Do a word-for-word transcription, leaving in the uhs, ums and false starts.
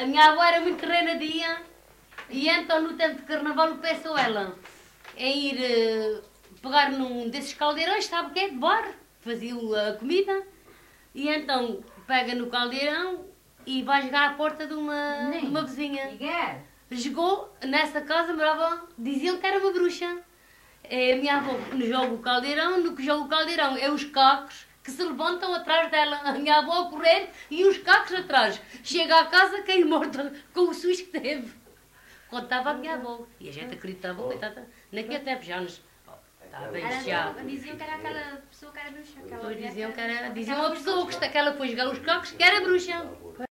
A minha avó era muito renadia e então no tempo de carnaval o que pensou ela? É ir uh, pegar num desses caldeirões, sabe o que é? De bar, fazia a comida e então pega no caldeirão e vai jogar à porta de uma, de uma vizinha. Jogou, nessa casa morava, diziam que era uma bruxa. É, a minha avó joga o caldeirão, no que joga o caldeirão é os cacos que se levantam atrás dela. A minha avó a correr e os cacos atrás. Chega à casa, caiu morta com o susto que teve. Contava a minha avó. E a gente acreditava, coitada, naquele tempo já nos... Está bem, já. Diziam que era aquela pessoa que era bruxa. Diziam que era, diziam a pessoa que aquela foi jogar os cacos que era bruxa.